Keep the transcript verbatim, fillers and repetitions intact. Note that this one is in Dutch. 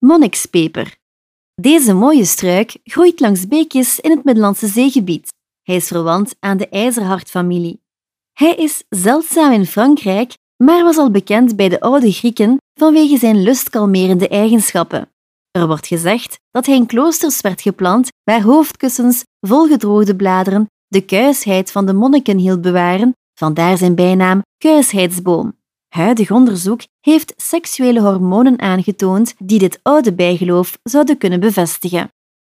Monnikspeper. Deze mooie struik groeit langs beekjes in het Middellandse Zeegebied. Hij is verwant aan de ijzerhardfamilie. Hij is zeldzaam in Frankrijk, maar was al bekend bij de oude Grieken vanwege zijn lustkalmerende eigenschappen. Er wordt gezegd dat hij in kloosters werd geplant waar hoofdkussens, volgedroogde bladeren, de kuisheid van de monniken hielp bewaren, vandaar zijn bijnaam kuisheidsboom. Huidig onderzoek heeft seksuele hormonen aangetoond die dit oude bijgeloof zouden kunnen bevestigen.